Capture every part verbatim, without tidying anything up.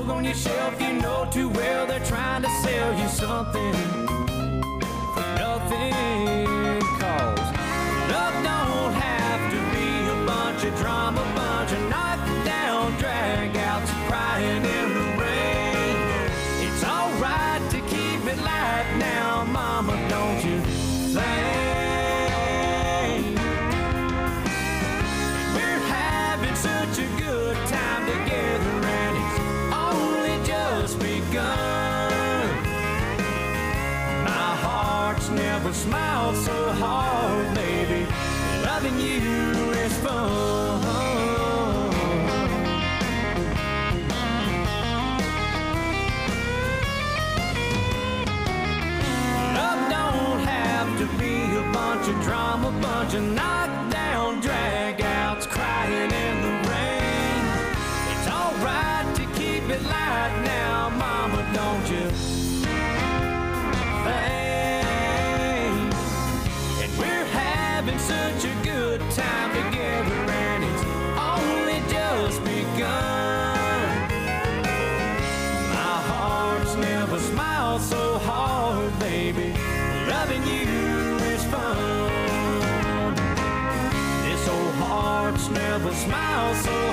dog on your shelf, you know too well they're trying to sell you something for nothing. Cause love don't have to be a bunch of drama, bunch of knockdown drag-outs crying in the rain. It's alright to keep it light now, mama, don't you think? We're having such a good time together and it's only just begun. My heart's never smiled so hard, baby. Loving you is fun. Love don't have to be a bunch of drama, bunch of knockdown drag-outs crying in the rain. It's alright to keep it light now, mama, don't you think? And we're having such a good time together and it's only just begun. My heart's never smiled so hard, baby. Loving you is fun. This old heart's never smiled so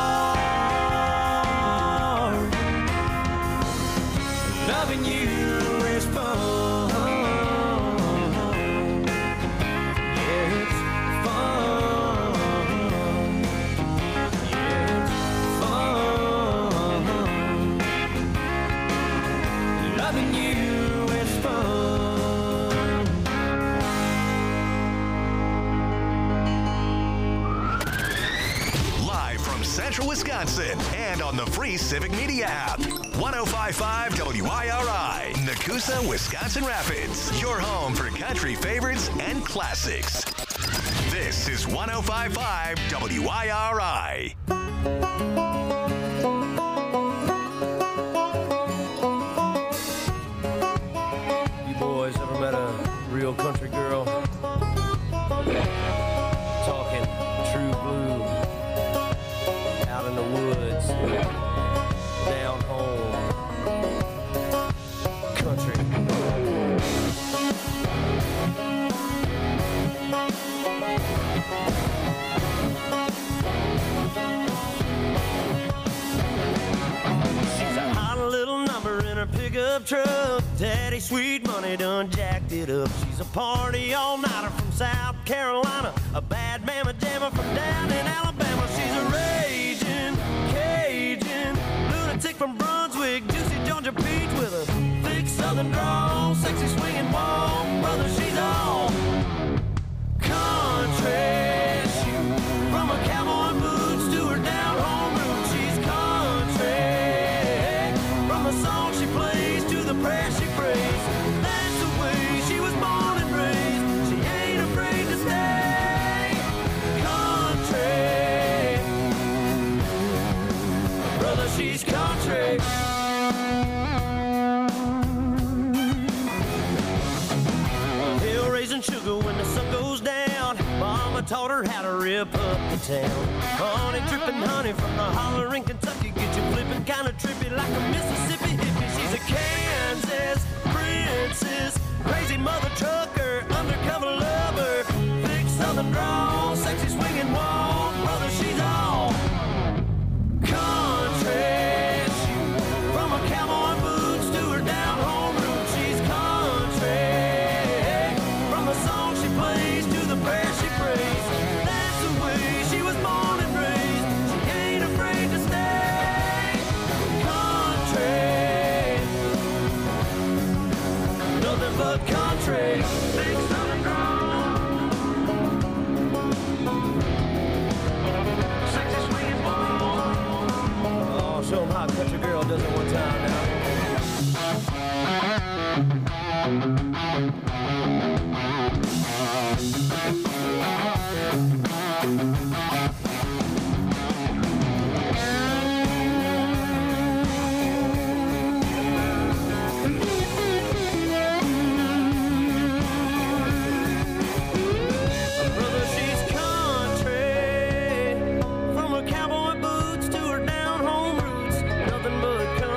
hard. Loving you is fun. Yeah, it's fun. Yeah, it's fun. Loving you is fun. Live from Central Wisconsin and on the free Civic Media app. one oh five point five W I R I, Nakusa, Wisconsin Rapids. Your home for country favorites and classics. This is one oh five point five W I R I. You boys ever met a real country girl? Talking true blue, out in the woods, down home, country. She's a hot little number in her pickup truck. Daddy sweet money done jacked it up. She's a party all-nighter from South Carolina, a bad mama jammer from down in Alabama. She's a raging Cajun lunatic from Brunswick, juicy Georgia peach with a thick southern drawl, sexy swinging walk. Brother, she's all country. She, from her cowboy boots to her down home roots, she's country. From the song she plays to the prayer she prays, that's the way she was born and raised. She ain't afraid to stay country. Brother, she's country. Hill raising sugar when the sun goes down. Mama taught her how to rip up the town. Honey dripping honey from the holler in Kentucky, get you flipping kinda trippy like a Mississippi hippie. She's a Kansas princess, crazy mother trucker, undercover lover, thick southern drawl, sexy swinging walk. Brother, she's all country. She, from her cowboy boots to her down home roots, she's country. From the song she plays to the prayer she prays, that's the way she was born and raised. She ain't afraid to stay country. Nothing but country. Big southern drawl, sexy swinging walk. Oh, show 'em how a country girl does it one time now. Brother, she's country. From her cowboy boots to her down home roots, nothing but country.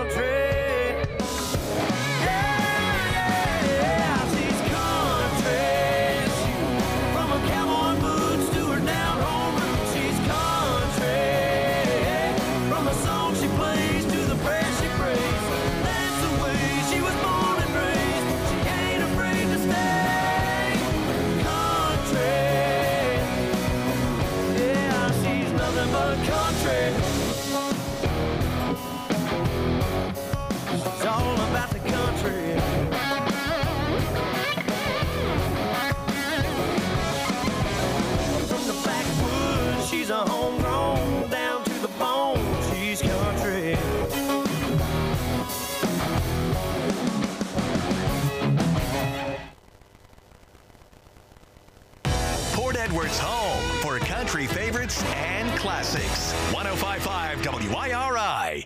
classics. one oh five point five W I R I.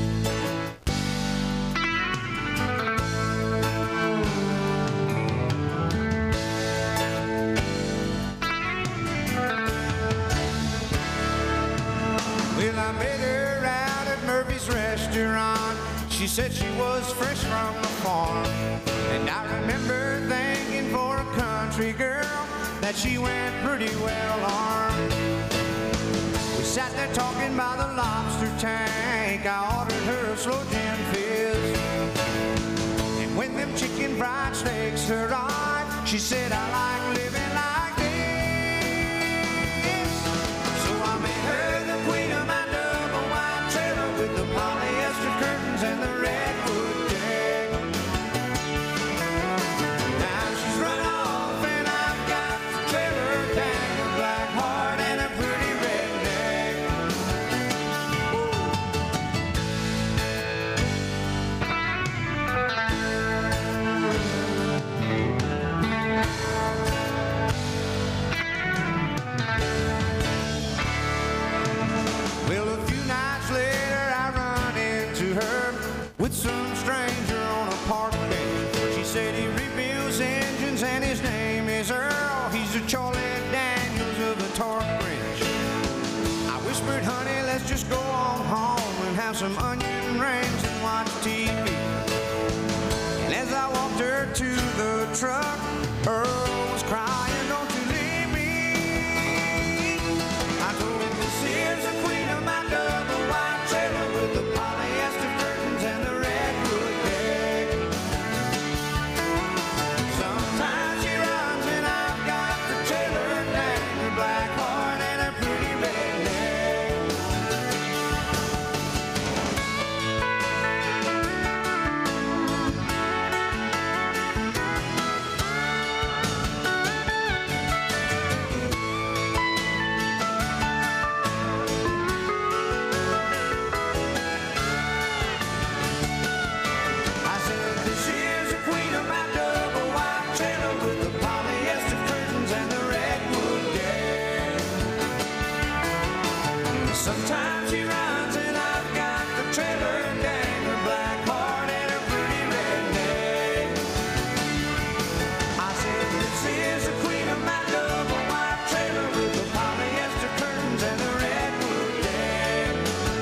Well, I met her out at Murphy's restaurant. She said she was fresh from the farm. And I remember thinking for a country girl that she went pretty well armed. We sat there talking by the lobster tank. I ordered her a slow gin fizz. And when them chicken fried steaks arrived, she said, I like living like this. So I made her the queen of my double wide trailer with the polyester curtains and the redwood deck. Now she's run off and I've got the trailer down, a black heart and a pretty redneck. Well, a few nights later I run into her with some stranger on a park bench. She said he rebuilds engines and his name is Earl. He's the Charlie Daniels of the torque wrench. I whispered, honey, let's just go on home and have some onion rings and watch T V. And as I walked her to the truck, Earl was crying, don't you leave me. I told him, this here's the queen of my double wide trailer with the polyester curtains and the redwood deck. Sometimes she runs and I've got the trailer down, her black heart and her pretty redneck. I said, this here's the queen of my double wide trailer with the polyester curtains and the redwood deck. Sometimes she runs and I've got the trailer down, her black heart and her pretty redneck. I said, this is the queen of my double wide trailer with the polyester curtains and the redwood deck.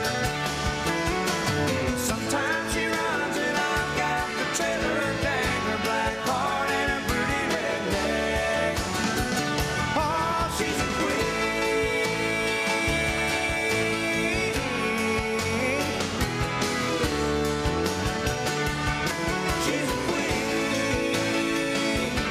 Sometimes she runs and I've got the trailer down, her black heart and her pretty redneck. Oh, she's a queen. She's a queen.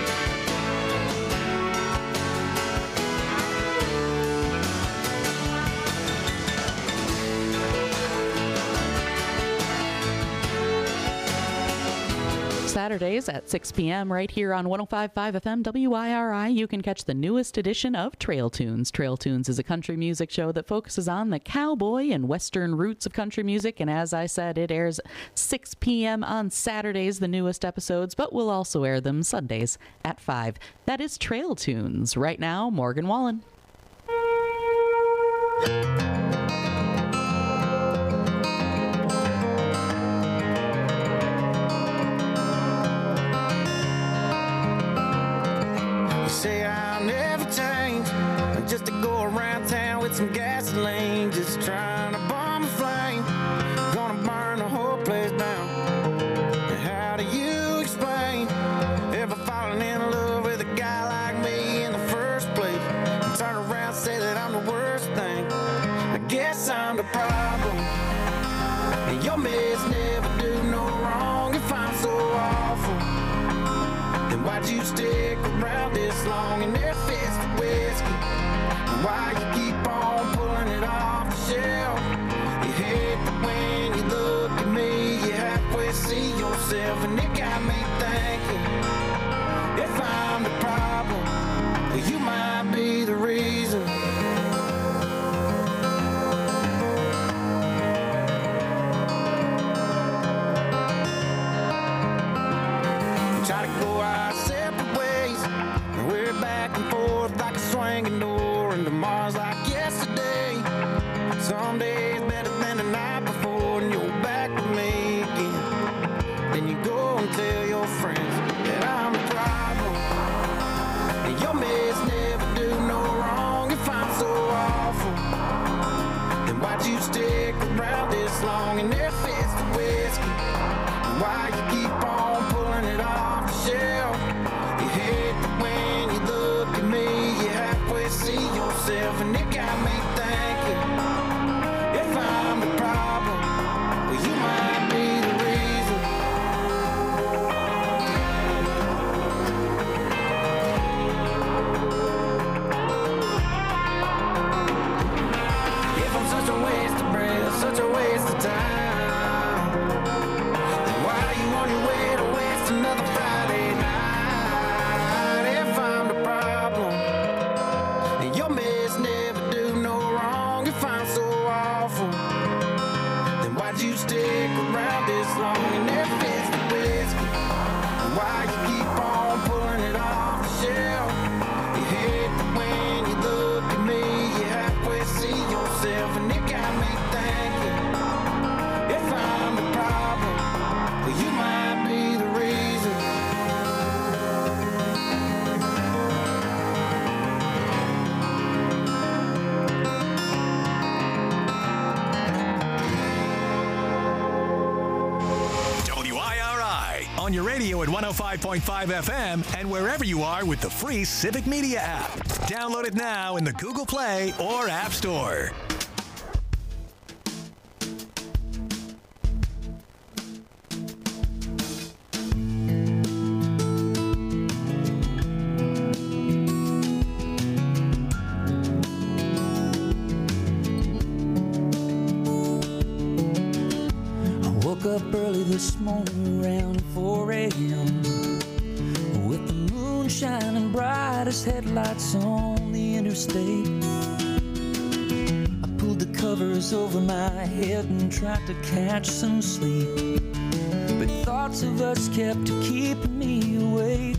Saturdays at six p.m. right here on one oh five point five F M W I R I. You can catch the newest edition of Trail Tunes. Trail Tunes is a country music show that focuses on the cowboy and western roots of country music. And as I said, it airs six p.m. on Saturdays, the newest episodes, but we'll also air them Sundays at five. That is Trail Tunes. Right now, Morgan Wallen. You say I'll never change, just to go around town with some gasoline, just trying to bomb a flame, gonna burn the whole place down. And how do you explain ever falling in love with a guy like me in the first place, and turn around and say that I'm the worst thing? I guess I'm the problem, and your mess never do no wrong. If I'm so awful, then why'd you stick around this long in their fist of whiskey? And why you keep on pulling it off the shelf? You hate that when you look at me, you halfway see yourself, and it got me thinking, if I'm the problem, well, you might be the reason. We try to go our separate ways, and we're back and forth like a swinging door, and tomorrow's like yesterday. someday is better than the night before, and you're back with me again. Then you go and tell your friends that I'm the problem, and your mess never do no wrong. If I'm so awful, then why'd you stick around this long? And if it's the whiskey, why you keep on pulling it off the shelf? You hate that when you look at me, you halfway see yourself, and it got me thinking, if I'm the problem, well, you might be the reason. If I'm such a waste of breath, such a waste of time, then why are you on your way to waste another Friday night? If I'm the problem, and your mess never do no wrong. If I'm so awful, then why'd you stick around this long? And if it's the whiskey, why you keep on pulling it off the shelf? You hate that when you look at me, you halfway see yourself, and it got me thinking, if I'm the problem, well, you might be the reason. W I R I on your radio at one oh five point five F M and wherever you are with the free Civic Media app. Download it now in the Google Play or App Store. I woke up early this morning around four a.m. with the moon shining bright as headlights on the interstate. I pulled the covers over my head and tried to catch some sleep, but thoughts of us kept keeping me awake.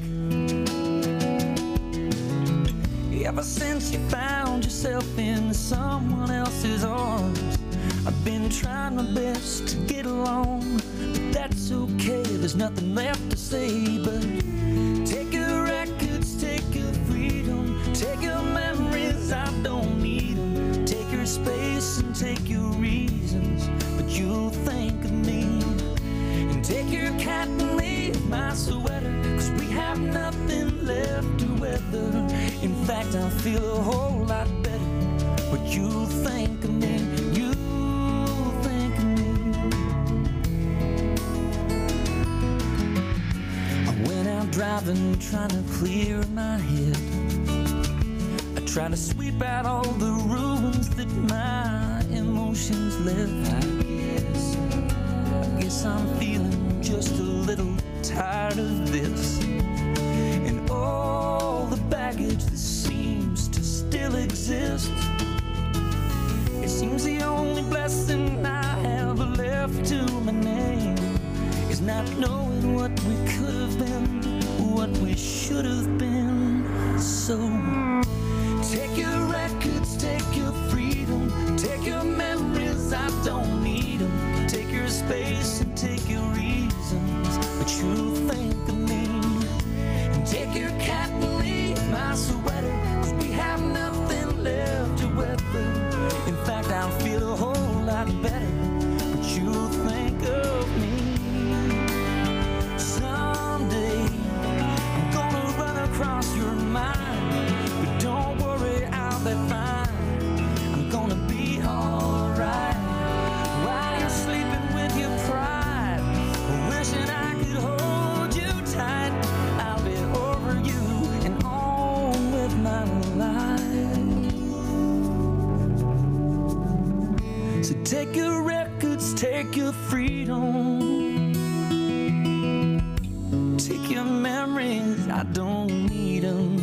Ever since you found yourself in someone else's arms, I've been trying my best to get along, but that's okay, there's nothing left to say. But take your records, take your freedom, take your memories, I don't need them. Take your space and take your reasons, but you'll think of me. And take your cat and leave my sweater, cause we have nothing left to weather. In fact, I feel a whole lot better, but you'll think of me. You driving, trying to clear my head. I try to sweep out all the ruins that my emotions left. I guess, I guess I'm feeling just a little tired of this, and all the baggage that seems to still exist. It seems the only blessing I have left to my name is not knowing what we could have been, what we should have been. So take your records, take your freedom, take your memories, I don't need them. Take your space and take your reasons, but you'll think of me. And take your cat and leave my sweater, cause we have nothing left to weather. In fact, I'll feel a whole lot better, but you'll think of me. Someday I'm gonna run across your mind, but don't worry, I'll be fine. I'm gonna be alright while you're sleeping with your pride, wishing I could hold you tight. I'll be over you and on with my life. So take your records, take your freedom, take your memories, I don't need them.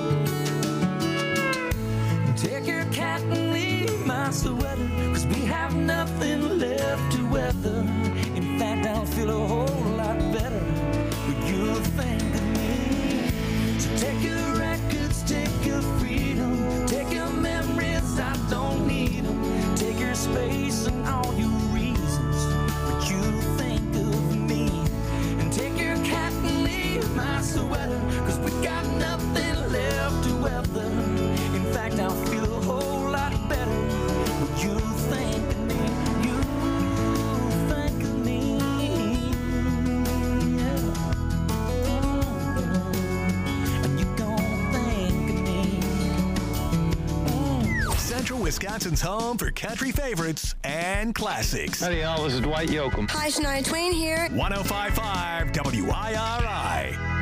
Take your cat and leave my sweater, cause we have nothing left to weather. In fact, I'll feel a whole lot better, but you'll think of me. So take your records, take your freedom, take your memories, I don't need them. Take your space Wisconsin's home for country favorites and classics. Howdy, y'all. This is Dwight Yoakam. Hi, Shania Twain here. one oh five point five W I R I.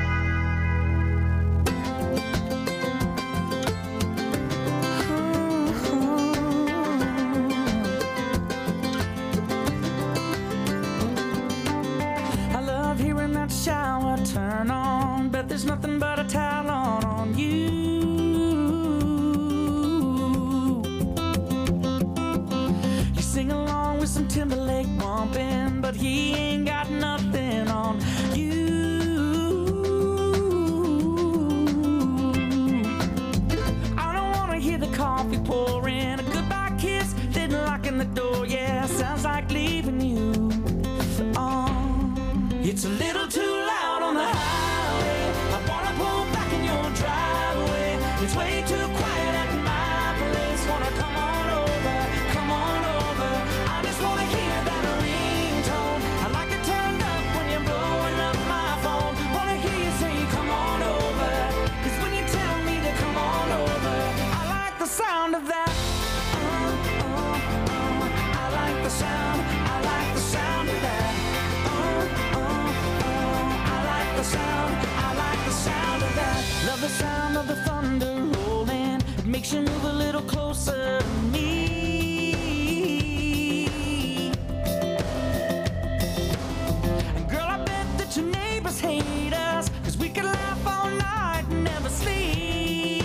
Shower turn on, but there's nothing but a towel on on you. You sing along with some Timberlake bumping, but he ain't got nothing on you. I don't wanna hear the coffee pouring, a goodbye kiss, then locking the door. Yeah, sounds like leaving you. Oh, it's a little too loud on the highway. I wanna pull back in your driveway. It's way too quiet at my place. Wanna come on over, come on over. I just wanna hear that ringtone. I like it turned up when you're blowing up my phone. Wanna hear you say come on over, 'cause when you tell me to come on over, I like the sound of that. Uh, uh, uh. I like the sound, I like the sound of that. Sound, I like the sound of that. Love the sound of the thunder rolling. It makes you move a little closer to me. And girl, I bet that your neighbors hate us, 'cause we could laugh all night and never sleep.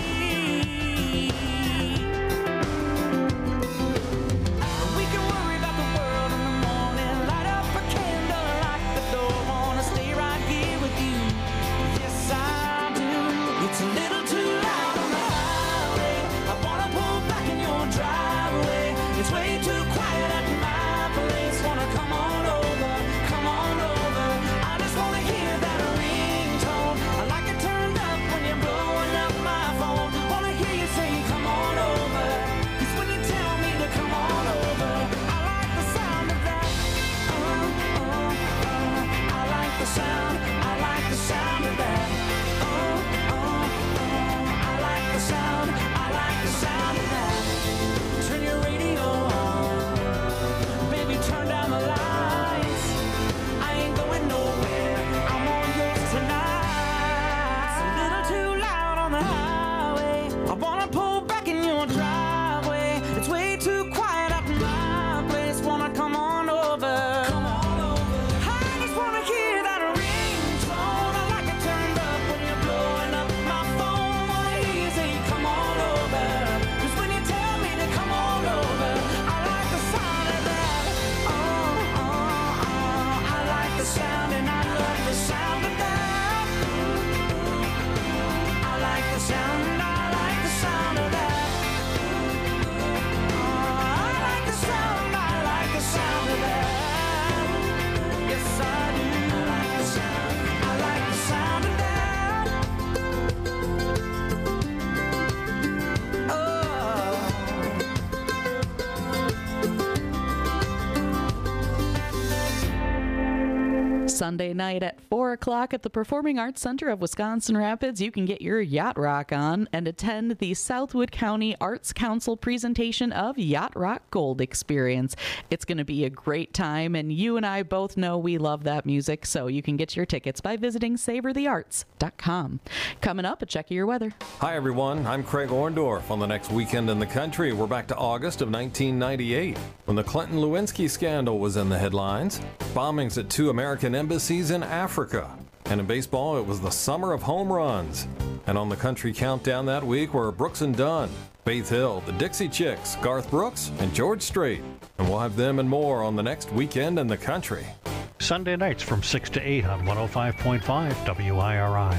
And we can worry about the world in the morning. Light up a candle, lock the door. Wanna stay right here with you. Yes, I do. It's a little too loud on the highway. I wanna pull back in your driveway. It's way too quiet at my place. Wanna come on over, come on over. I just wanna hear that ringtone. I like it turned up when you're blowing up my phone. Wanna hear you say come on over, 'cause when you tell me to come on over, I like the sound of that. Uh, uh, uh. I like the sound, I like the sound of that. Oh, oh, oh. I like the sound, I like the sound of that. Turn your radio on, baby, turn down the lights. I ain't going nowhere, I'm all yours tonight. It's a little too loud on the highway. I wanna pull back in your driveway. It's way too quiet at my place. Wanna come on over, come on over. I just wanna hear that ringtone. I like it turned up when you're blowing up my phone. Wanna hear you say come on over, 'cause when you tell me to come on over, I like the sound of that. Oh, oh, oh. I like the sound and I love the sound of that. I like the sound and I like the sound of that. Oh, I like the sound, I like the sound of that. Yes, I do. I like the sound, I like the sound of that. Oh. Sunday night at four o'clock at the Performing Arts Center of Wisconsin Rapids, you can get your yacht rock on and attend the Southwood County Arts Council presentation of Yacht Rock Gold Experience. It's going to be a great time, and you and I both know we love that music, so you can get your tickets by visiting savor the arts dot com. Coming up, a check of your weather. Hi, everyone. I'm Craig Orndorff. On the next weekend in the country, we're back to August of nineteen ninety-eight, when the Clinton-Lewinsky scandal was in the headlines, bombings at two American embassies in Africa, and in baseball, it was the summer of home runs. And on the country countdown that week were Brooks and Dunn, Faith Hill, the Dixie Chicks, Garth Brooks, and George Strait. And we'll have them and more on the next weekend in the country. Sunday nights from six to eight on one oh five point five W I R I.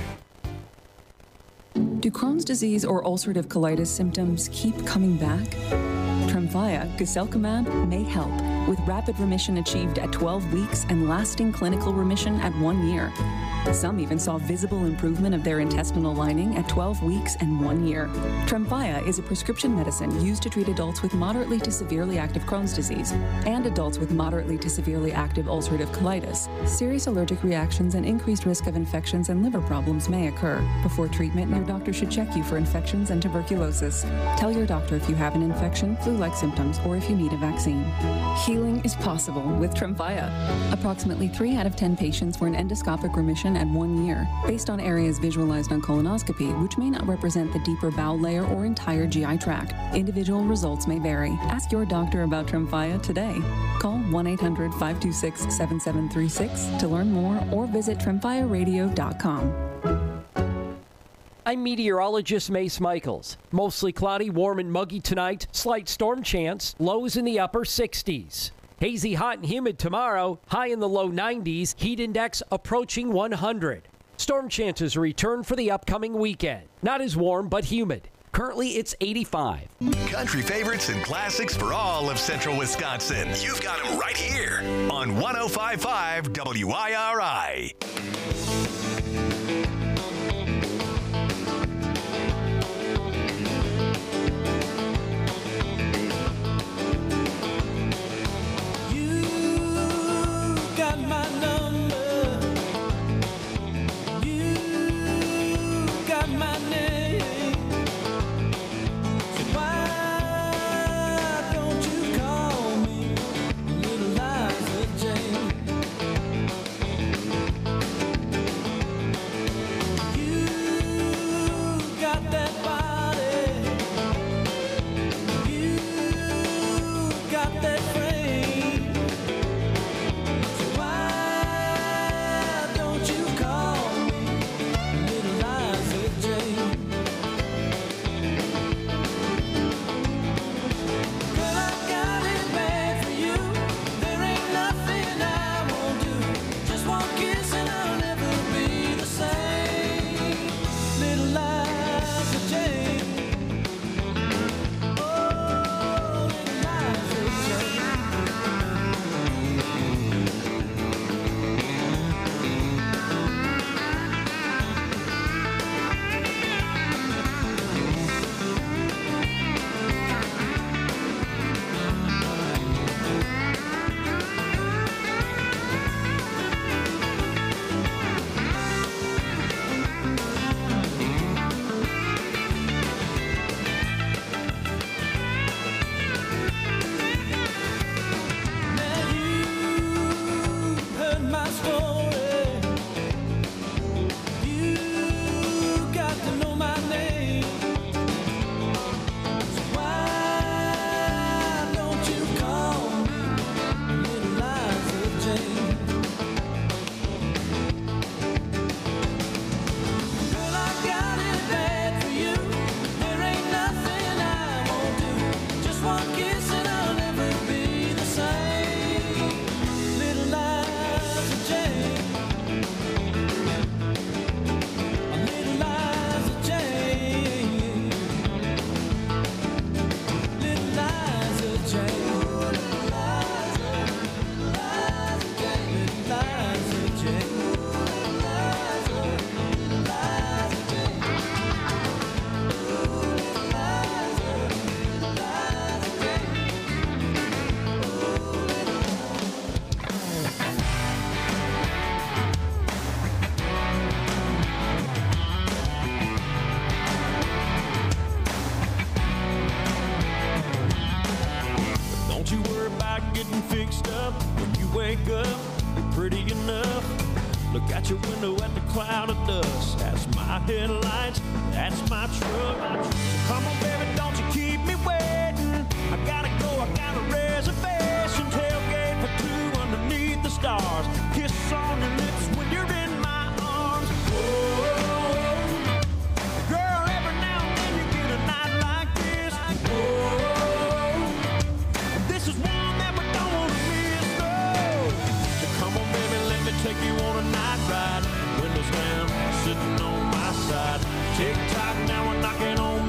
Do Crohn's disease or ulcerative colitis symptoms keep coming back? Tremfya, guselkumab, may help. with rapid remission achieved at twelve weeks and lasting clinical remission at one year. Some even saw visible improvement of their intestinal lining at twelve weeks and one year. Tremfya is a prescription medicine used to treat adults with moderately to severely active Crohn's disease and adults with moderately to severely active ulcerative colitis. Serious allergic reactions and increased risk of infections and liver problems may occur. Before treatment, your doctor should check you for infections and tuberculosis. Tell your doctor if you have an infection, flu-like symptoms, or if you need a vaccine. Healing is possible with Tremfya. Approximately three out of ten patients were in endoscopic remission at one year, based on areas visualized on colonoscopy, which may not represent the deeper bowel layer or entire G I tract. Individual results may vary. Ask your doctor about Tremfya today. Call one eight hundred, five two six, seven seven three six to learn more or visit tremfya radio dot com. I'm meteorologist Mace Michaels. Mostly cloudy, warm and muggy tonight. Slight storm chance. Lows in the upper sixties. Hazy, hot, and humid tomorrow. High in the low nineties. Heat index approaching one hundred. Storm chances return for the upcoming weekend. Not as warm, but humid. Currently, it's eighty-five. Country favorites and classics for all of central Wisconsin. You've got them right here on one oh five point five W I R I.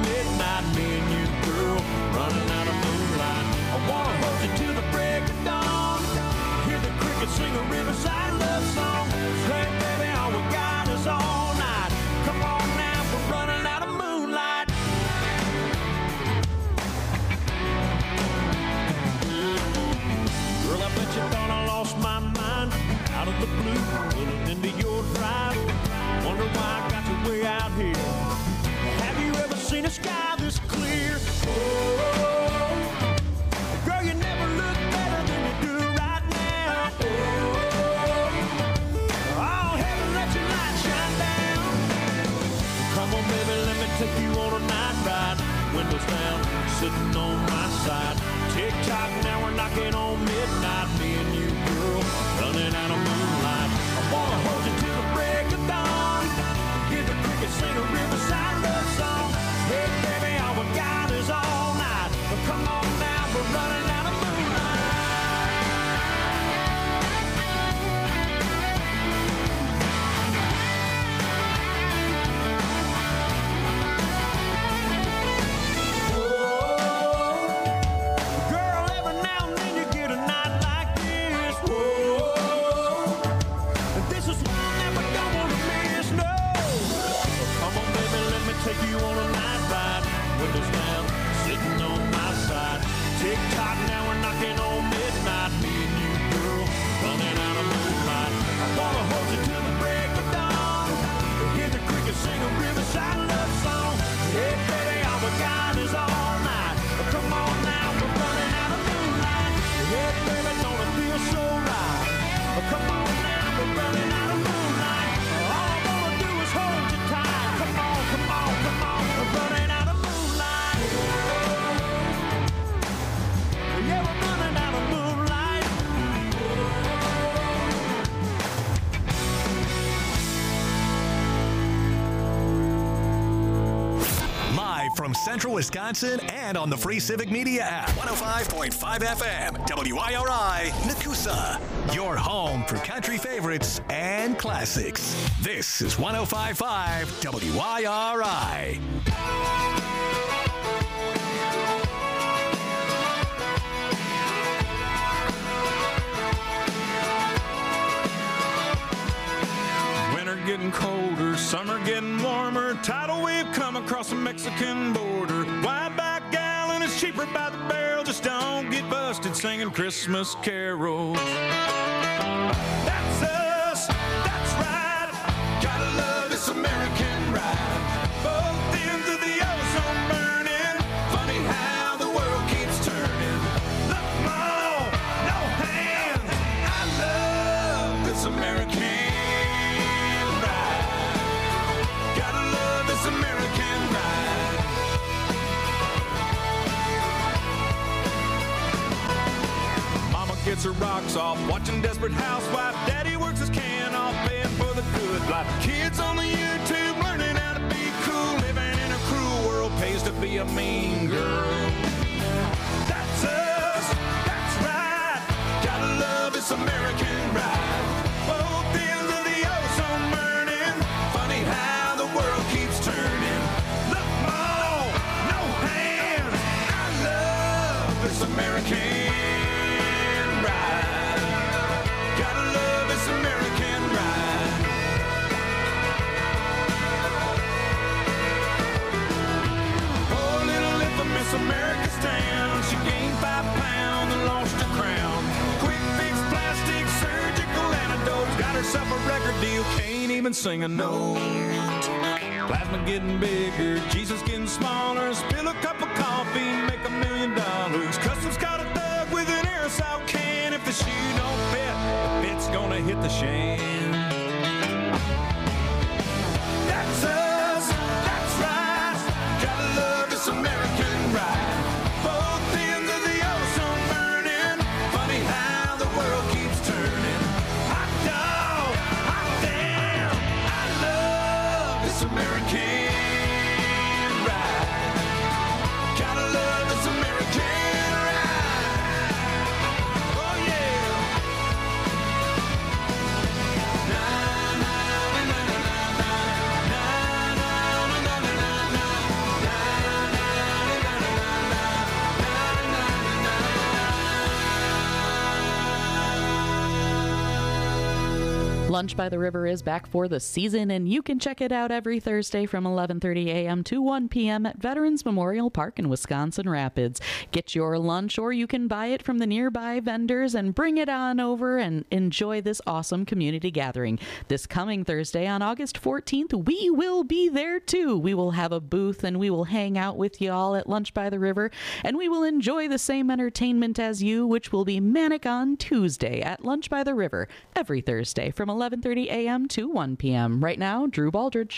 Running out of moonlight, I wanna hold you to the break of dawn. the blue, pulling into your drive. Wonder why I got you way out here. Have you ever seen a sky this clear? Oh, girl, you never look better than you do right now. Oh, oh, heaven, let your light shine down. Come on, baby, let me take you on a night ride. Windows down, sitting on my side. Tick-tock, now we're knocking on midnight. Me and you, girl, running out of moonlight. I wanna hold you till the break of dawn. Hear the crickets sing a riverside love song. Hey, baby, all we got is all night. But come on now, we're running out of moonlight. Girl, every now and then you get a night like this. Whoa, this is one that we don't want to miss, no. Come on, baby, let me take you on a night ride. Windows down, sitting on my side. Tick-tock, now we're knocking on midnight. Me and you, girl, running out of moonlight. I wanna hold you till the break of dawn. Hear the crickets sing a riverside love song. Hey, baby, all we got is all night. But come on now, we're running out of moonlight. Hey, baby, don't it feel so right? But come on now, we're running out of moonlight. All I wanna do is hold you tight. Come on, come on, come on, we're running out of moonlight. Yeah, we're running out of moonlight. Live from Central Wisconsin and on the free Civic Media app. one oh five point five F M, W I R I, Nakusa. Your home for country favorites and classics. This is one oh five point five W I R I. Winter getting colder, summer getting warmer. Tidal wave come across the Mexican border. Wide back gallon is cheaper by the barrel. Just don't get busted singing Christmas carols. That's us, that's right. Gotta love this American ride. Both ends of the ozone burning. Funny how the world keeps turning. Look, Mom, no hands. I love this American ride. Gotta love this American ride. Mama gets her rocks off, watching Desperate Housewife. Daddy works his can off, paying for the good life. Kids on the YouTube learning how to be cool. Living in a cruel world pays to be a mean girl. That's us, that's right. Gotta love this American ride. Both ends of the ozone burning. Funny how the world keeps turning. Look, Mom, no hands. I love this American ride. Gotta love this American ride. Poor little infamous America's town. She gained five pounds and lost her crown. Quick fix, plastic, surgical antidotes. Got herself a record deal, can't even sing a note. Plasma getting bigger, Jesus getting smaller. Spill a cup of coffee, make a million dollars. Customs got a thug with an aerosol can. If the shoe don't fit, the fit's gonna hit the shan. That's us, that's right. Gotta love this American ride. Both ends of the ozone burning. Funny how the world keeps turning. Hot dog, hot damn. I love this American ride. Gotta love this American ride. Oh yeah. Now Lunch by the River is back for the season, and you can check it out every Thursday from eleven thirty a.m. to one p.m. at Veterans Memorial Park in Wisconsin Rapids. Get your lunch, or you can buy it from the nearby vendors and bring it on over and enjoy this awesome community gathering. This coming Thursday on August fourteenth, we will be there too. We will have a booth and we will hang out with y'all at Lunch by the River, and we will enjoy the same entertainment as you, which will be Manic on Tuesday at Lunch by the River every Thursday from eleven thirty a.m. to one p.m. Right now, Drew Baldridge.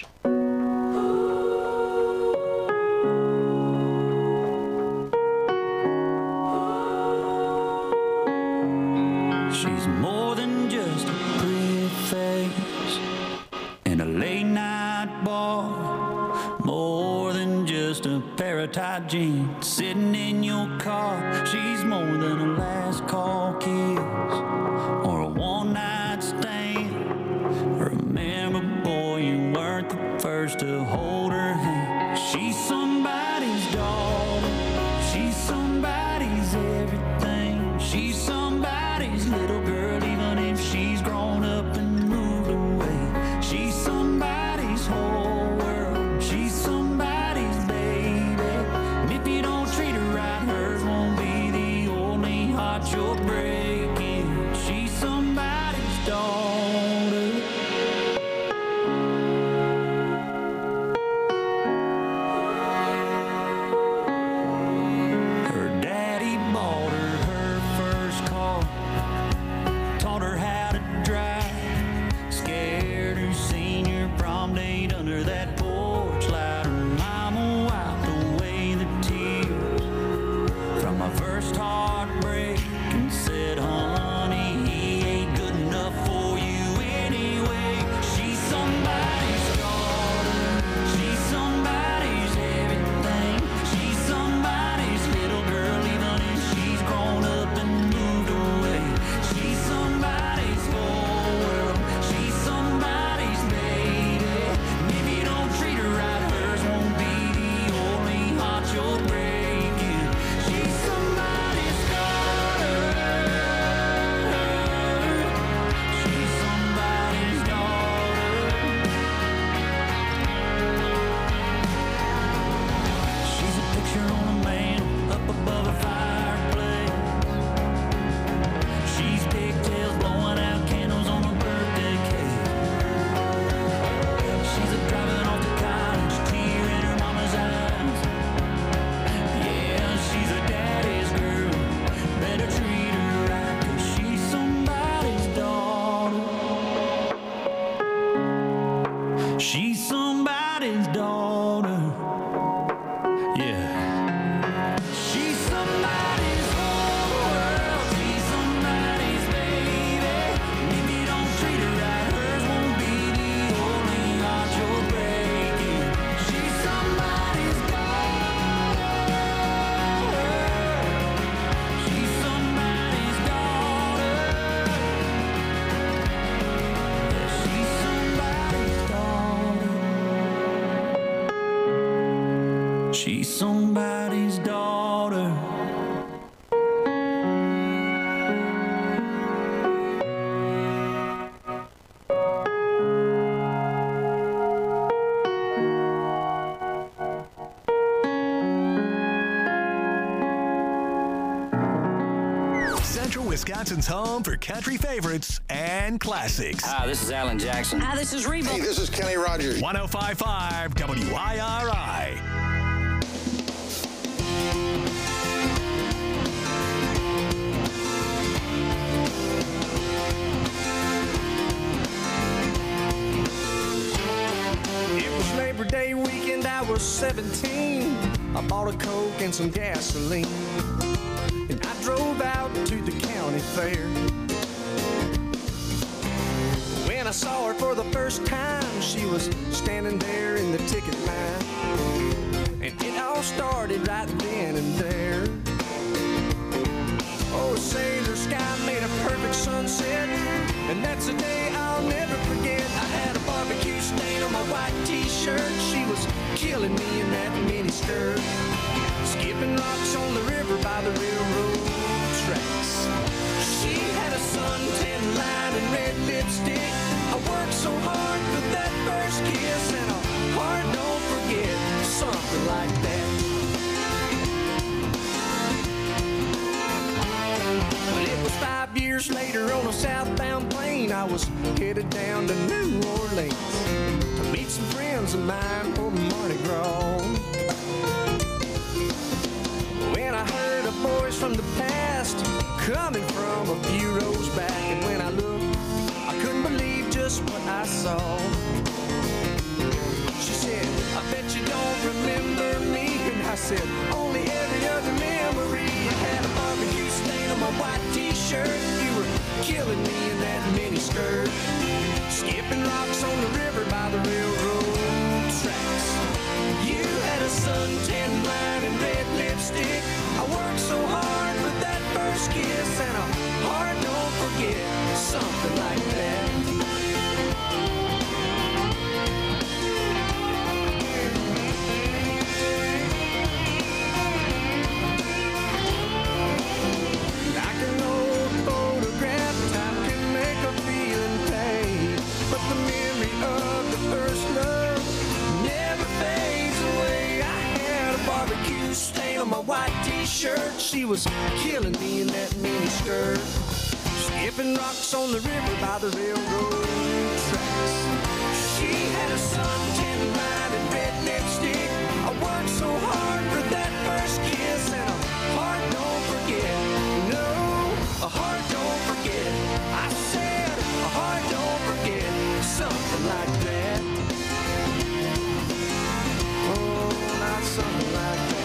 She's more than just a pretty face in a late night bar, more than just a pair of tight jeans sitting in your car. She's more than a last call kiss or a one night stand. Remember, boy, you weren't the first to hold her hand. She's somebody's daughter, she's somebody's everything, she's somebody's little girl, even if she's grown up and moved away. She's somebody's whole world, she's somebody's baby. And if you don't treat her right, hers won't be the only heart you're breaking. She's somebody's daughter. Her daddy bought her her first car, taught her how to drive, scared her senior prom date under that porch light. Her mama wiped away the tears from my first heartbreak and said, honey, he ain't good enough for you anyway. She's somebody's daughter, she's somebody's everything, she's somebody's little girl, even if she's grown up and moved away. She's somebody's whole world, she's somebody's baby. And if you don't treat her right, hers won't be the only heart you're breaking. She's somebody's daughter, she's somebody's daughter. She's a picture on a mantle up above a fireplace. She's pigtails blowing out candles on her birthday cake. She's a driving off to college, tear in her mama's eyes. Yeah, she's a daddy's girl, better treat her right, 'cause she's somebody's daughter. She's somebody's daughter. Yeah. She's somebody's whole world, she's somebody's baby. And if you don't treat her right, hers won't be the only heart you're breaking. She's somebody's daughter, she's somebody's daughter. Yeah, she's somebody's daughter. She's somebody's daughter. Central Wisconsin's home for country favorites and classics. Hi, this is Alan Jackson. Hi, this is Reba. Hey, this is Kenny Rogers. one oh five point five W I R I. It was Labor Day weekend, I was seventeen. I bought a Coke and some gasoline, and I drove out to the county fair. When I saw her for the first time, she was standing there in the ticket line, and it all started right then and there. Oh, sailor sky made a perfect sunset, and that's a day I'll never forget. I had a barbecue stain on my white t-shirt. She was killing me in that mini skirt, skipping rocks on the river by the railroad tracks. She had a suntan line and red lipstick so hard for that first kiss, and a heart don't forget, something like that. But it was five years later on a southbound plane. I was headed down to New Orleans to meet some friends of mine for Mardi Gras. When I heard a voice from the past coming from a few rows back, and when I looked, I couldn't believe just what I saw. She said, I bet you don't remember me. And I said, only every other memory. I had a barbecue stain on my white t-shirt. You were killing me in that mini skirt, skipping rocks on the river by the railroad tracks. You had a suntan line and red lipstick. I worked so hard for that first kiss, and a heart don't forget, something like that. Like an old photograph, time can make a feeling fade, but the memory of the first love never fades away. I had a barbecue stain on my white t-shirt. She was killing me in that mini skirt, skipping rocks on the river by the railroad tracks. She had a suntan line and red lipstick. I worked so hard for that first kiss, and a heart don't forget. No, a heart don't forget. I said a heart don't forget, something like that. Oh, not something like that.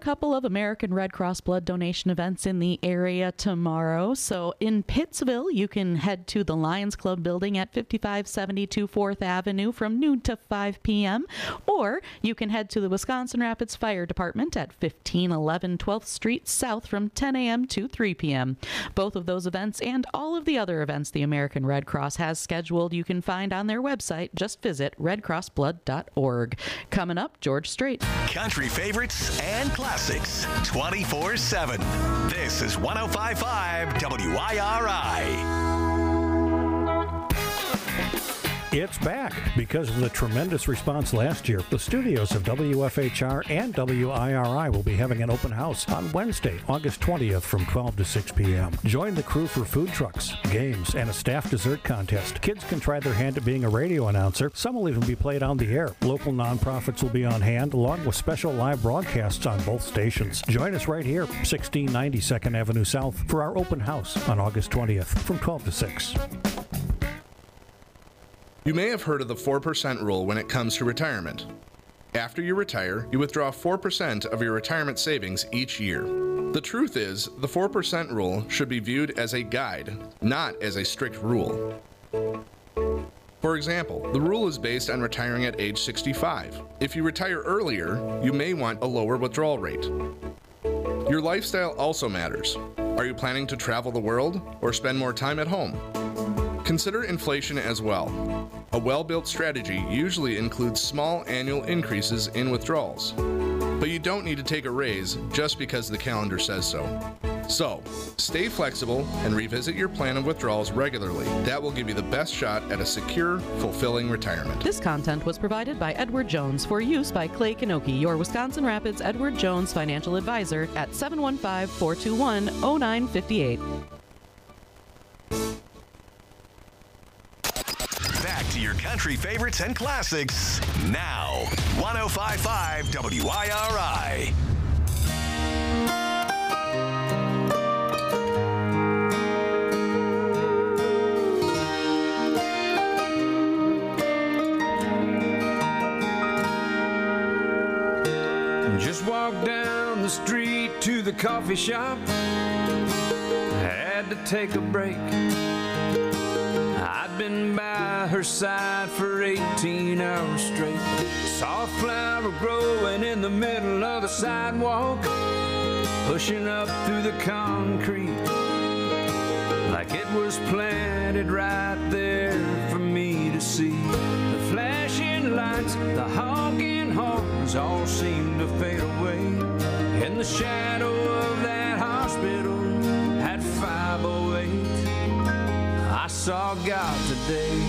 couple of American Red Cross blood donation events in the area tomorrow. So in Pittsville, you can head to the Lions Club building at fifty-five seventy-two fourth Avenue from noon to five p.m. Or you can head to the Wisconsin Rapids Fire Department at fifteen eleven twelfth Street South from ten a.m. to three p.m. Both of those events and all of the other events the American Red Cross has scheduled you can find on their website. Just visit red cross blood dot org. Coming up, George Strait. Country favorites and classics twenty-four seven. This is one oh five point five W I R I. It's back. Because of the tremendous response last year, the studios of W F H R and W I R I will be having an open house on Wednesday, August twentieth from twelve to six p.m. Join the crew for food trucks, games, and a staff dessert contest. Kids can try their hand at being a radio announcer. Some will even be played on the air. Local nonprofits will be on hand, along with special live broadcasts on both stations. Join us right here, sixteen ninety second Avenue South, for our open house on August twentieth from twelve to six. You may have heard of the four percent rule when it comes to retirement. After you retire, you withdraw four percent of your retirement savings each year. The truth is, the four percent rule should be viewed as a guide, not as a strict rule. For example, the rule is based on retiring at age sixty-five. If you retire earlier, you may want a lower withdrawal rate. Your lifestyle also matters. Are you planning to travel the world or spend more time at home? Consider inflation as well. A well-built strategy usually includes small annual increases in withdrawals. But you don't need to take a raise just because the calendar says so. So, stay flexible and revisit your plan of withdrawals regularly. That will give you the best shot at a secure, fulfilling retirement. This content was provided by Edward Jones for use by Clay Kanoki, your Wisconsin Rapids Edward Jones financial advisor at seven one five, four two one, oh nine five eight. Back to your country favorites and classics now. one oh five point five W I R I. Just walked down the street to the coffee shop. Had to take a break. I'd been by her side for eighteen hours straight. Saw a flower growing in the middle of the sidewalk, pushing up through the concrete like it was planted right there for me to see. The flashing lights, the honking horns all seemed to fade away. In the shadow of that hospital at five oh eight, I saw God today.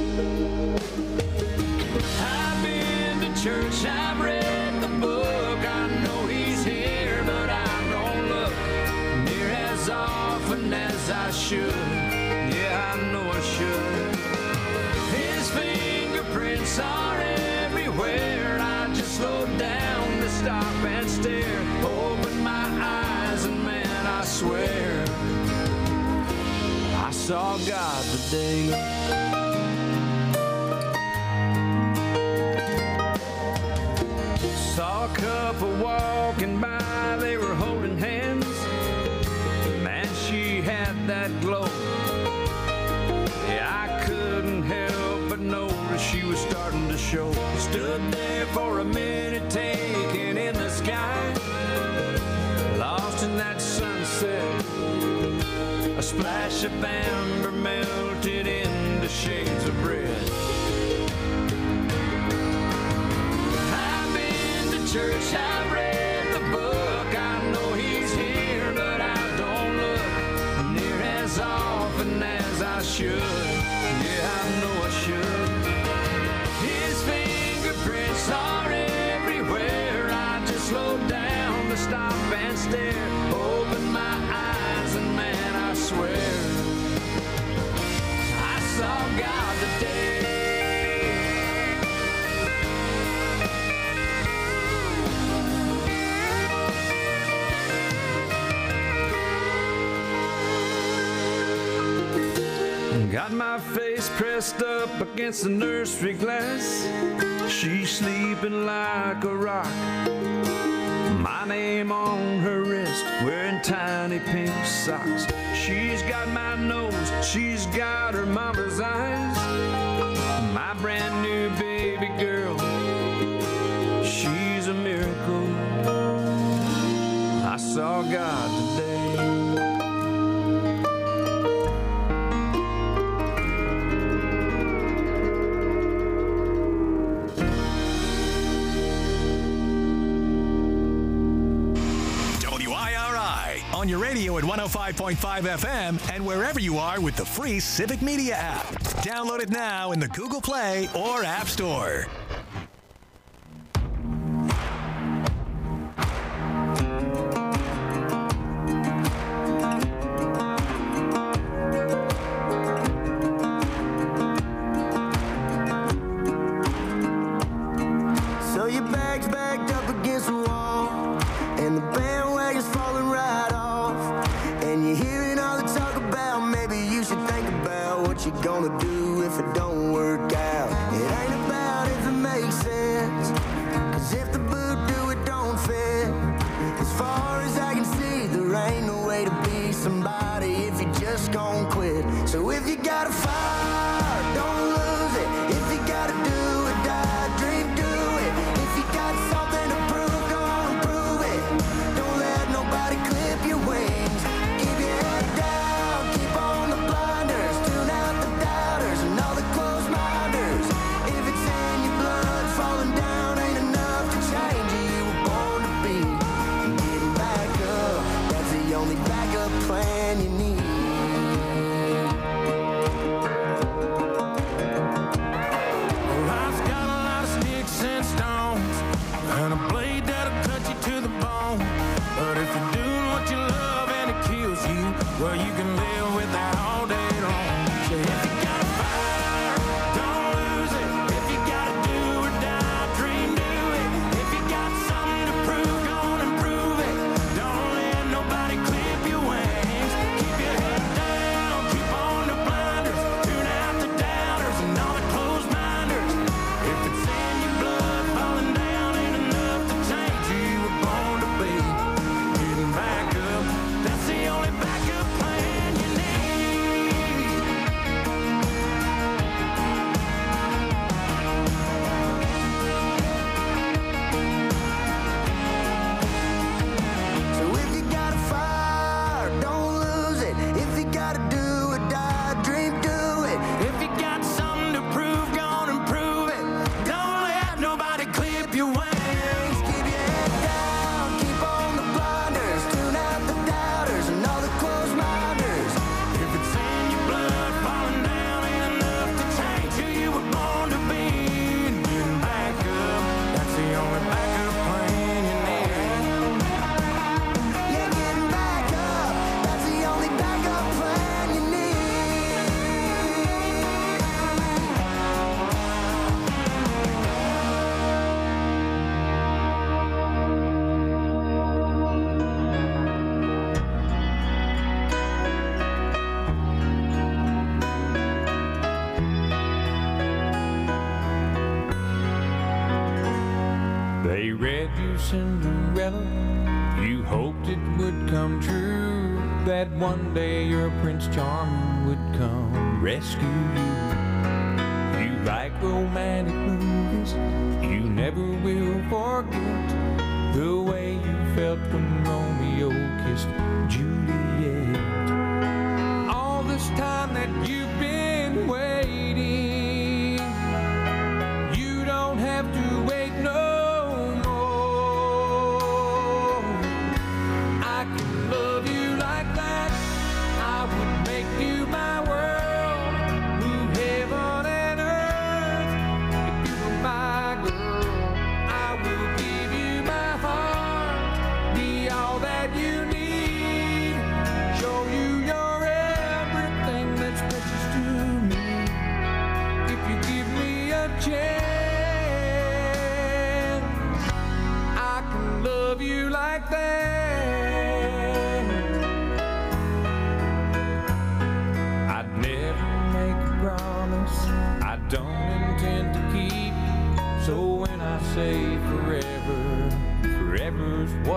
I've been to church, I've read the book, I know he's here, but I don't look near as often as I should. Yeah, I know I should. His fingerprints are everywhere. I just slowed down to stop and stare. Open my eyes and man, I swear I saw God today. Saw a couple walking by, they were holding hands. Man, she had that glow. Yeah, I couldn't help but notice she was starting to show. Stood there for a minute, taking in the sky, lost in that sunset. A splash of amber melted into shades of red. I've been to church, I've read the book, I know he's here, but I don't look near as often as I should. Yeah, I know I should. His fingerprints are everywhere. I just slowed down to stop and stare. Open my eyes and man, I swear I saw God today. Got my face pressed up against the nursery glass. She's sleeping like a rock. My my name on her wrist, wearing tiny pink socks. She's got my nose, she's got her mama's eyes. My brand new baby girl, she's a miracle. I saw God today. On your radio at one oh five point five F M and wherever you are with the free Civic Media app. Download it now in the Google Play or App Store. So your bag's backed up against the wall, and the bandwagon's falling right off. And you're hearing all the talk about maybe you should think about what you're gonna do if it don't work out. It ain't about if it makes sense, cause if the boot do it don't fit. As far as I can see, there ain't no way to be somebody if you just gon' quit. So if you got a fire, don't lose it. If you gotta do it, die, dream, do it. If you got something to prove, go on and prove it. Don't let nobody clip your wings. Keep your head down, keep on the blinders. Tune out the doubters and all the closed minders. If it's in your blood, falling down ain't enough to change who you were born to be. And getting back up, that's the only backup plan you need. Life's got a lot of sticks and stones, and a blade that'll cut you to the bone. But if you're doing what you love and it kills you, well, you can live with that all day long. So if you got a fire, don't lose it. If you gotta do or die, dream, do it. If you got something to prove, go on and prove it. Don't let nobody clip your wings. Keep your head down, keep on the blinders. Tune out the doubters and all the closed minders. If it's in your blood, falling down ain't enough to change who you were born to be. Getting back up, that's the only backup plan you need. So if you got a fire, don't lose it. If you gotta do it, die, dream, do it. If you got something to prove, go on and prove it. Don't let nobody clip your wings. Keep your head down, keep on the blinders. Tune out the doubters and all the closed minders. If it's in your blood, falling down ain't enough to change who you were born to be. And getting back up, that's the only backup plan you need. Yeah, getting back up, that's the only backup plan you need. They read you Cinderella, you hoped it would come true, that one day your Prince Charming would come rescue you. You like romantic movies, you never will forget the way you felt when Romeo kissed Juliet. All this time that you've been waiting, you don't have to wait no more. I can love you like that, I would make you my world, move heaven and earth. If you were my girl, I will give you my heart, be all that you need.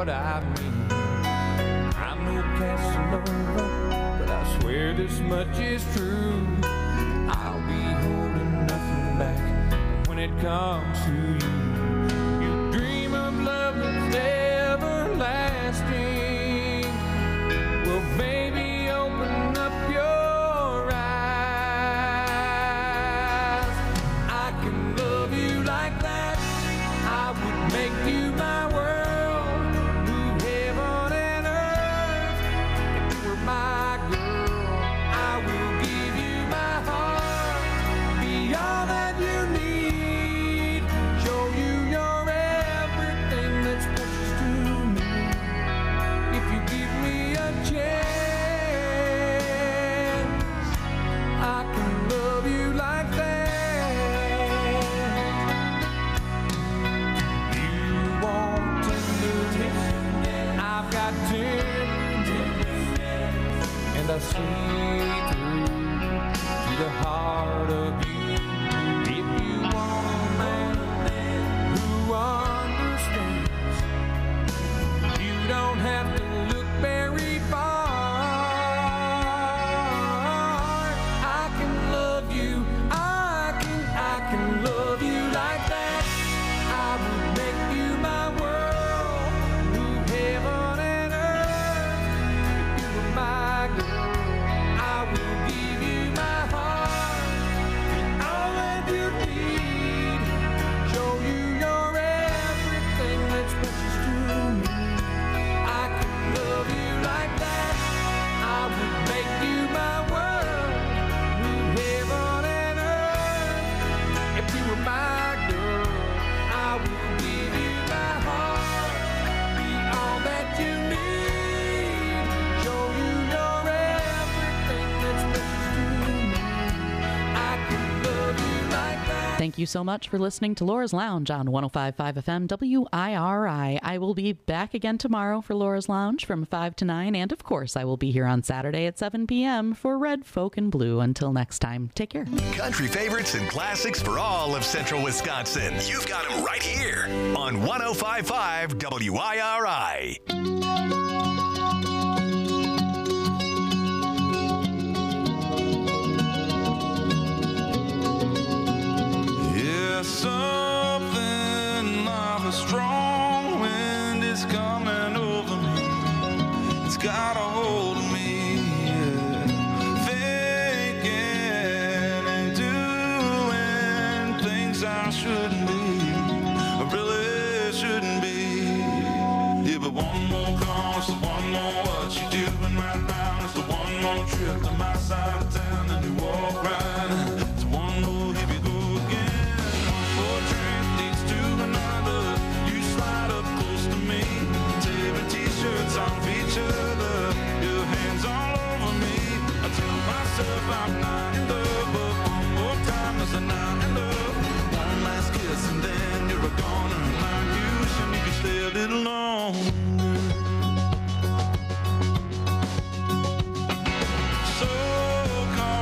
what I mean. I'm no Casanova, but I swear this much is true. I'll be holding nothing back when it comes to you. You dream of love that's everlasting. Well, baby, open up your eyes. I can love you like that. I would make you my world, move heaven and earth. If you were my girl, I will give you my heart, be all that you need, show you you're everything that's precious to me. If you give me a chance, I can love you like that. You want tenderness, I've got tenderness, and I see through to the heart of you. If you want a man who understands, you don't have to look very far. I can love you, I can, I can love you like that. I would make you my world, move heaven and earth. If you were my girl, I will give you my heart, and all that you need, show you you're everything that's precious to me. I can love you like that. I would make you my world, move heaven and earth. If you were my girl, I will give you my heart, be all that you need, show you you're everything that's precious to me. I can love you like that. Thank you so much for listening to Laura's Lounge on one oh five point five F M W I R I. I will be back again tomorrow for Laura's Lounge from five to nine, and of course I will be here on Saturday at seven p.m. for Red, Folk, and Blue. Until next time, take care. Country favorites and classics for all of central Wisconsin. You've got them right here on one oh five point five W I R I. Yeah, something of a strong wind is coming over me. It's got a hold of me, yeah. Thinking and doing things I shouldn't be, I really shouldn't be. Yeah, but one more call, it's the one more what you doing right now. It's the one more trip to my side of town, and you walk right in. It's one more, here we go again. One more trip leads to another. You slide up close to me, tearing t-shirts off each other, your hands all over me. I tell myself I'm not in love, but one more time is a not in love. One last kiss and then you're a goner. Like you should, you can stay a little longer. So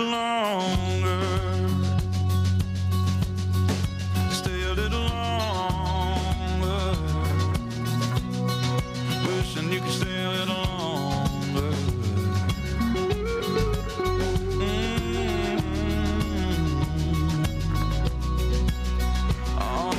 longer. Stay a little longer. Wishing you could stay a little longer. Mm-hmm. Oh.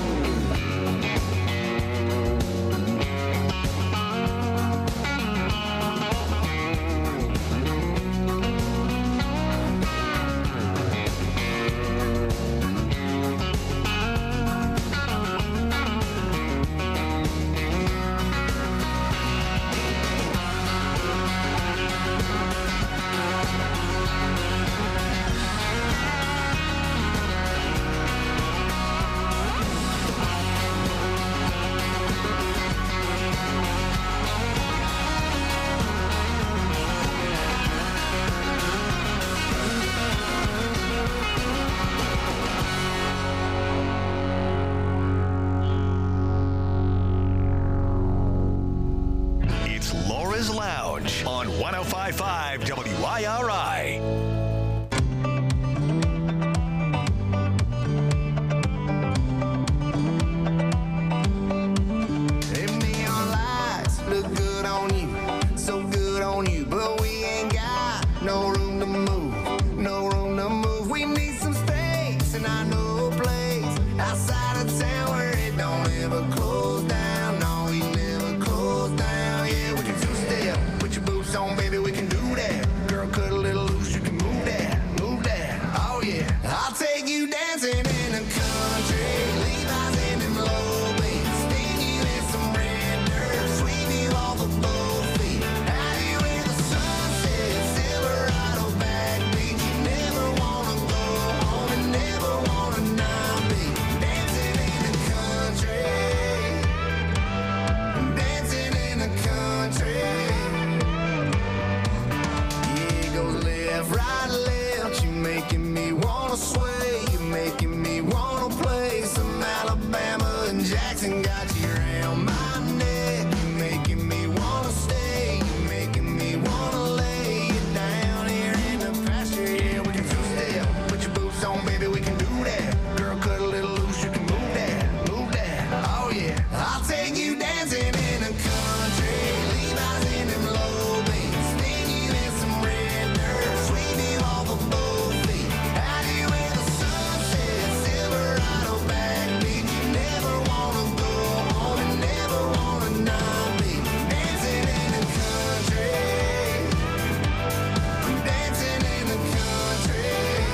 It's Laura's Lounge on one oh five point five W I R I. Them neon lights look good on you, so good on you, but we ain't got no room to move, no room to move. We need some space, and I know a place outside of town where it don't ever close down. No, we never close down. Yeah, we can two-step, put your boots on, baby, we can do that. Girl, cut a little loose, you can move that, move that. Oh yeah, I'll take you dancing in the country, Levi's in them low beats, sting you in some red dirt, sweep you off of both feet. Out you in the sunset, Silverado backbeat. You never wanna go home and never wanna not be dancing in the country, dancing in the country. Yeah, it goes left, right, left. You making me wanna sway. You making me wanna play some Alabama and Jackson. Got you around my neck. You making me wanna stay. You making me wanna lay you down here in the pasture. Yeah, we can two-step. Put your boots on, baby, we can do that. Girl, cut a little loose, you can move that, move that. Oh yeah, I'll take you dancing in the country. Levi's in them low beats, sting you in some red dirt, sweep you off of both feet. Out you in the sunset, Silverado backbeat. You never wanna go home and never wanna not be dancing in the country, dancing in the country.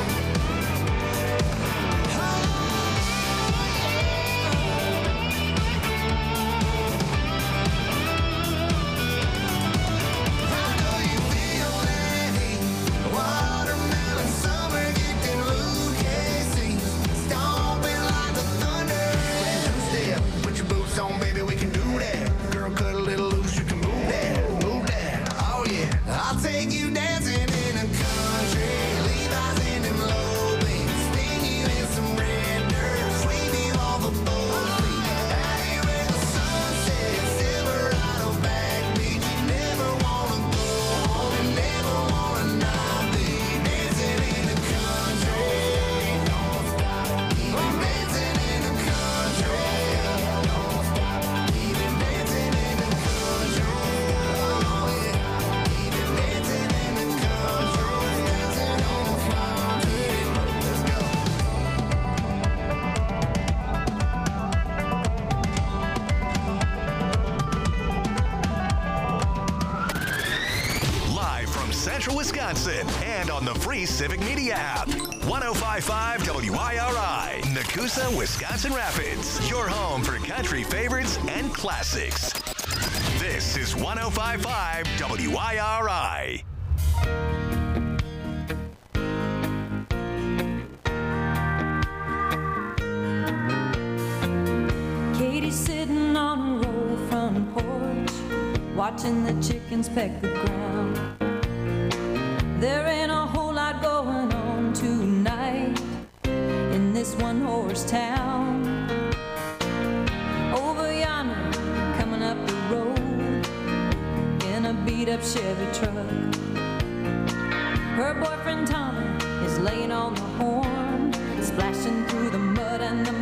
I know you feel that heat, watermelon summer, get them Lucchese, stomping like the thunder. Two-step, put your boots on, baby, we can do that. Girl, cut a little loose, you can move that, move that. Oh yeah, I'll take you dancing in the country. Levi's in them low beats, sting you in some red dirt, sweep you off of both feet. Out you in the sunset, Silverado backbeat. You never wanna go home and never wanna not be dancing in the country. Don't stop, keep on dancing in the country. Don't stop, keep it dancing in the country. Oh yeah, keep it dancing in the country. Dancing on the floor, let's go. Live from Central Wisconsin and on the free Civic Media app. one oh five point five W I R I, Nakusa, Wisconsin Rapids. Your home for country favorites and classics. This is one oh five point five W I R I. Katie's sitting on a roll front porch, watching the chickens peck the ground. There ain't a whole lot going on tonight in this one horse town. Over yonder, coming up the road in a beat up Chevy truck, her boyfriend Tommy is on the horn, splashing through the mud and the